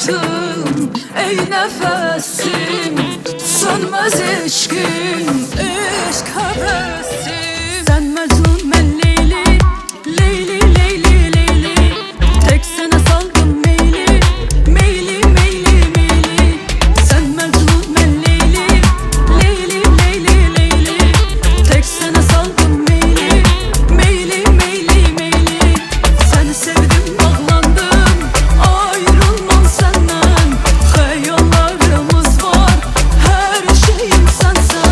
hayatım, ey nefesim, sönmez eşkin, eşk hevesim. Sen Mecnun, ben Leyli, Leyli, Leyli, Leyli. Tek sana saldım meyli, meyli, meyli, meyli. Sen Mecnun, ben Leyli, Leyli, Leyli, Leyli. Tek sana saldım meyli, meyli, meyli, meyli. Seni sevdim, bağlandım, ayrılmam senden. Hayallarımız var, her şeyim sensen.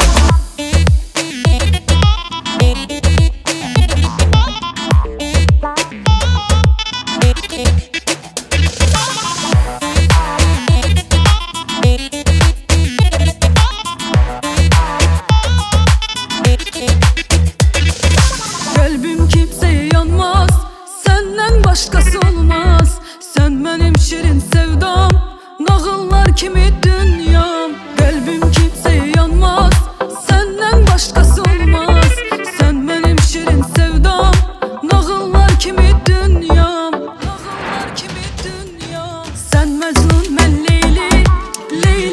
Kalbim kimseye yanmaz, senden başkası olmaz. Sen benim şirin sevdam, nağıllar kimi dünyam. Kalbim kimseye yanmaz, senden başkası olmaz. Sen benim şirin sevdam, nağıllar kimi dünyam. Nağıllar kimi dünyam. Sen Mecnun, ben Leyli, Leyli.